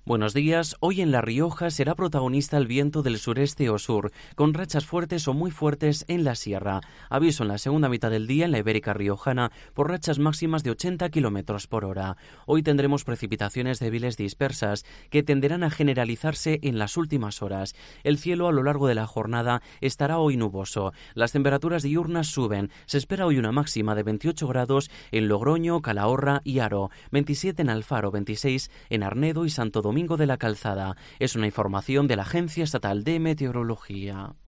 Buenos días. Hoy en La Rioja será protagonista el viento del sureste o sur, con rachas fuertes o muy fuertes en la sierra. Aviso en la segunda mitad del día en la Ibérica riojana por rachas máximas de 80 kilómetros por hora. Hoy tendremos precipitaciones débiles dispersas que tenderán a generalizarse en las últimas horas. El cielo a lo largo de la jornada estará hoy nuboso. Las temperaturas diurnas suben. Se espera hoy una máxima de 28 grados en Logroño, Calahorra y Haro, 27 en Alfaro, 26 en Arnedo y Santo Domingo de la Calzada. Es una información de la Agencia Estatal de Meteorología.